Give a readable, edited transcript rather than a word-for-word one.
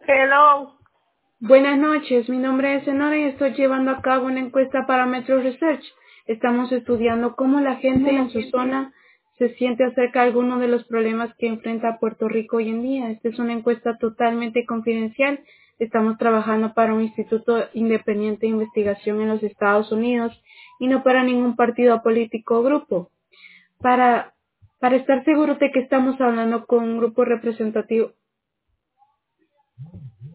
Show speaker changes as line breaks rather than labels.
Hello.
Buenas noches, mi nombre es Enora y estoy llevando a cabo una encuesta para Metro Research. Estamos estudiando cómo la gente en su zona se siente acerca de algunos de los problemas que enfrenta Puerto Rico hoy en día. Esta es una encuesta totalmente confidencial. Estamos trabajando para un instituto independiente de investigación en los Estados Unidos y no para ningún partido político o grupo. Para, para estar seguros de que estamos hablando con un grupo representativo